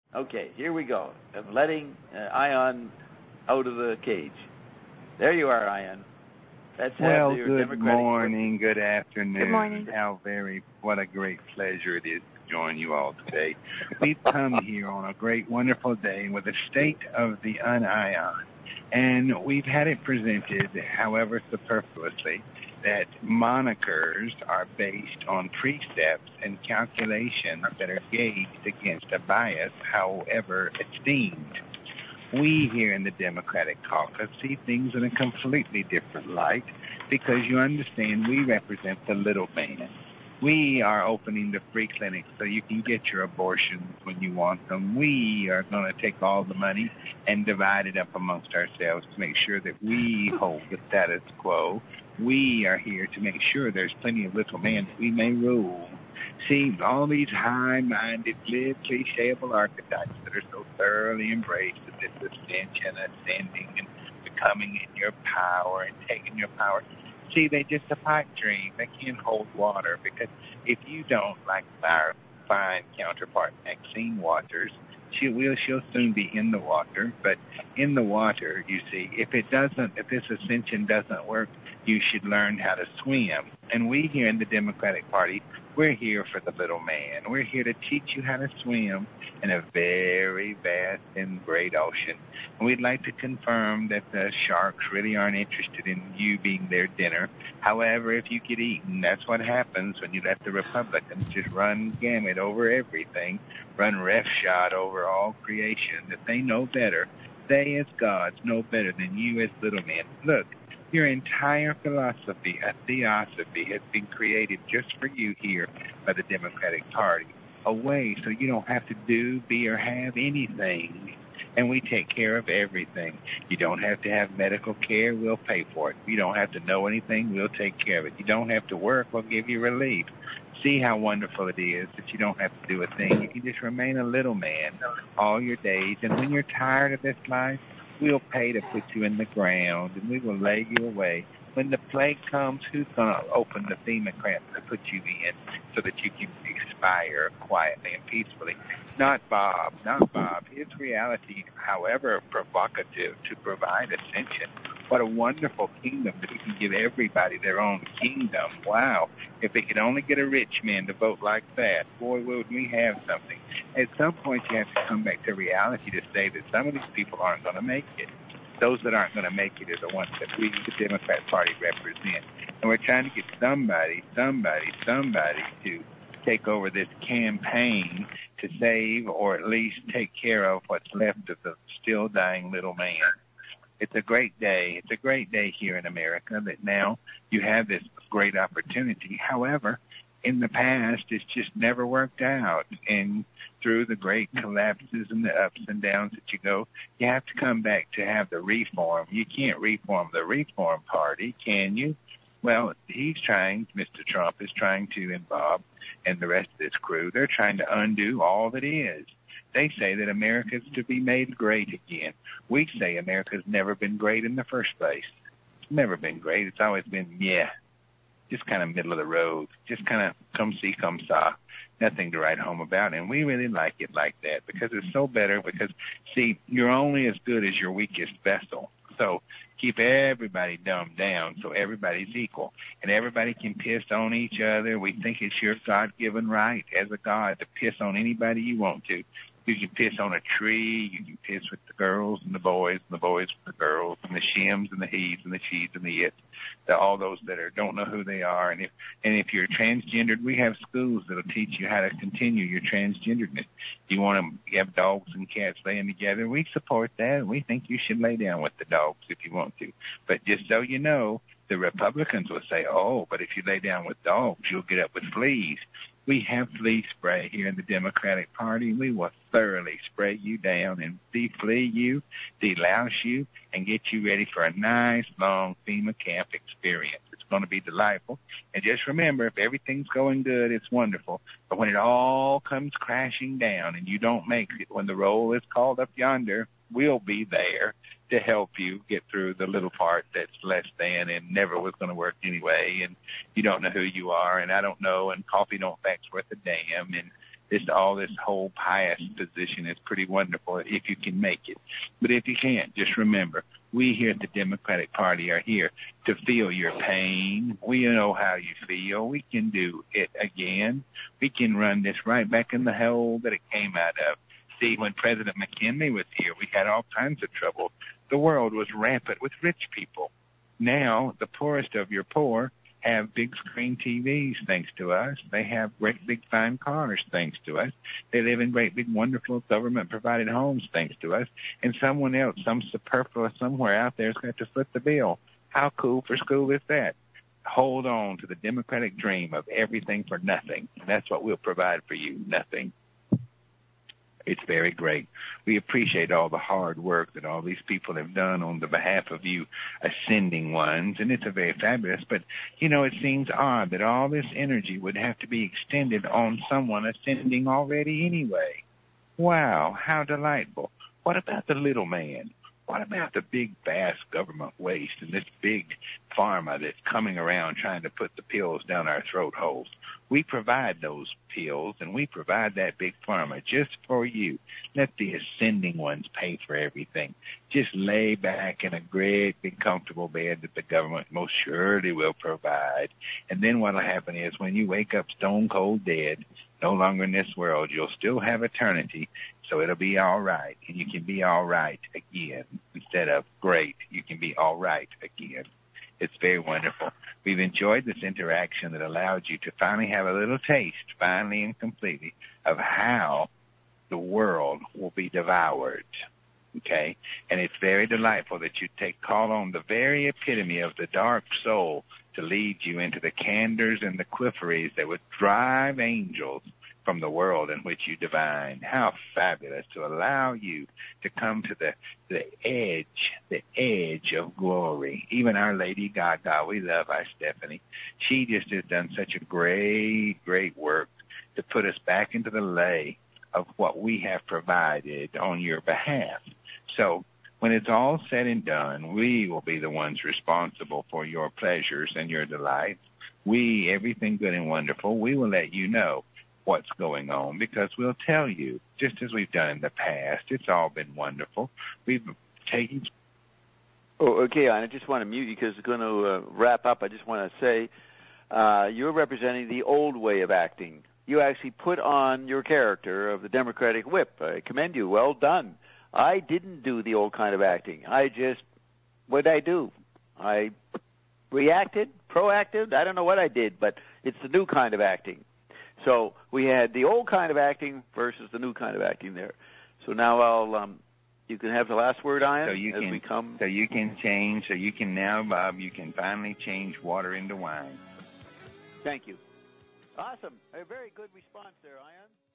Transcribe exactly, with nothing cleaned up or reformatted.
Okay, here we go. I'm letting uh, Ion out of the cage. There you are, Ion. Let's well, have your good Democratic morning, good afternoon. Good morning. How very, what a great pleasure it is to join you all today. We've come here on a great, wonderful day with the State of the Union, and we've had it presented, however superfluously, that monikers are based on precepts and calculations that are gauged against a bias, however esteemed. We here in the Democratic caucus see things in a completely different light because you understand we represent the little man. We are opening the free clinics so you can get your abortions when you want them. We are going to take all the money and divide it up amongst ourselves to make sure that we hold the status quo. We are here to make sure there's plenty of little men that we may rule. See, all these high-minded, clichéable archetypes that are so thoroughly embraced of this ascension, ascending, and becoming in your power and taking your power. See, they just a pipe dream. They can't hold water because if you don't, like our fine counterpart Maxine Waters, she will, she'll soon be in the water. But in the water, you see, if it doesn't, if this ascension doesn't work, you should learn how to swim. And we here in the Democratic Party, we're here for the little man. We're here to teach you how to swim in a very vast and great ocean. And we'd like to confirm that the sharks really aren't interested in you being their dinner. However, if you get eaten, that's what happens when you let the Republicans just run gamut over everything, run roughshod over all creation, that they know better. They as gods know better than you as little men. Look, your entire philosophy, a theosophy, has been created just for you here by the Democratic Party. A way so you don't have to do, be, or have anything. And we take care of everything. You don't have to have medical care, we'll pay for it. You don't have to know anything, we'll take care of it. You don't have to work, we'll give you relief. See how wonderful it is that you don't have to do a thing. You can just remain a little man all your days. And when you're tired of this life, we'll pay to put you in the ground, and we will lay you away. When the plague comes, who's going to open the FEMA cramp to put you in so that you can expire quietly and peacefully? Not Bob, not Bob. His reality, however provocative, to provide ascension. What a wonderful kingdom that he can give everybody their own kingdom. Wow. If they could only get a rich man to vote like that, boy, would we have something. At some point, you have to come back to reality to say that some of these people aren't going to make it. Those that aren't going to make it are the ones that we, the Democrat Party, represent. And we're trying to get somebody, somebody, somebody to take over this campaign to save or at least take care of what's left of the still dying little man. It's a great day. It's a great day here in America that now you have this great opportunity. However, in the past, it's just never worked out. And through the great collapses and the ups and downs that you go, you have to come back to have the reform. You can't reform the Reform Party, can you? Well, he's trying, Mister Trump is trying to, and Bob and the rest of this crew, they're trying to undo all that is. They say that America's to be made great again. We say America's never been great in the first place. It's never been great. It's always been, yeah, just kind of middle of the road, just kind of come see, come saw, nothing to write home about. And we really like it like that because it's so better because, see, you're only as good as your weakest vessel. So keep everybody dumbed down so everybody's equal. And everybody can piss on each other. We think it's your God-given right as a God to piss on anybody you want to. You can piss on a tree. You can piss with the girls and the boys and the boys with the girls and the shims and the he's and the she's and the it's. The, all those that are don't know who they are. And if and if you're transgendered, we have schools that'll teach you how to continue your transgenderedness. You want to have dogs and cats laying together, we support that. We think you should lay down with the dogs if you want to. But just so you know, the Republicans will say, oh, but if you lay down with dogs, you'll get up with fleas. We have flea spray here in the Democratic Party. We will thoroughly spray you down and deflea you, delouse you, and get you ready for a nice, long FEMA camp experience. It's going to be delightful. And just remember, if everything's going good, it's wonderful. But when it all comes crashing down and you don't make it, when the roll is called up yonder, we'll be there to help you get through the little part that's less than and never was going to work anyway, and you don't know who you are, and I don't know, and coffee don't fact's worth a damn, and This all this whole pious position is pretty wonderful if you can make it. But if you can't, just remember, we here at the Democratic Party are here to feel your pain. We know how you feel. We can do it again. We can run this right back in the hole that it came out of. See, when President McKinley was here, we had all kinds of trouble. The world was rampant with rich people. Now, the poorest of your poor have big screen T Vs thanks to us. They have great big fine cars thanks to us. They live in great big wonderful government provided homes thanks to us. And someone else, some superfluous somewhere out there, has got to foot the bill. How cool for school is that? Hold on to the Democratic dream of everything for nothing. That's what we'll provide for you, nothing. It's very great. We appreciate all the hard work that all these people have done on the behalf of you ascending ones, and it's a very fabulous. But, you know, it seems odd that all this energy would have to be extended on someone ascending already anyway. Wow, how delightful. What about the little man? What about the big, vast government waste and this big pharma that's coming around trying to put the pills down our throat holes? We provide those pills, and we provide that big pharma just for you. Let the ascending ones pay for everything. Just lay back in a great, big, comfortable bed that the government most surely will provide. And then what will happen is when you wake up stone cold dead, no longer in this world, you'll still have eternity, so it'll be all right, and you can be all right again. Instead of great, you can be all right again. It's very wonderful. We've enjoyed this interaction that allowed you to finally have a little taste, finally and completely, of how the world will be devoured. Okay? And it's very delightful that you take call on the very epitome of the dark soul to lead you into the candors and the quifferies that would drive angels from the world in which you divine. How fabulous to allow you to come to the, the edge, the edge of glory. Even our Lady Gaga, we love our Stephanie. She just has done such a great, great work to put us back into the lay of what we have provided on your behalf. So when it's all said and done, we will be the ones responsible for your pleasures and your delights. We, everything good and wonderful, we will let you know what's going on because we'll tell you, just as we've done in the past. It's all been wonderful. We've taken... Oh, okay, I just want to mute you because it's going to uh, wrap up. I just want to say uh, you're representing the old way of acting. You actually put on your character of the Democratic whip. I commend you. Well done. I didn't do the old kind of acting. I just, what did I do? I reacted, proactive. I don't know what I did, but it's the new kind of acting. So we had the old kind of acting versus the new kind of acting there. So now I'll, um, you can have the last word, Ian, so you as can, we come. So you can change, so you can now, Bob, you can finally change water into wine. Thank you. Awesome. A very good response there, Ian.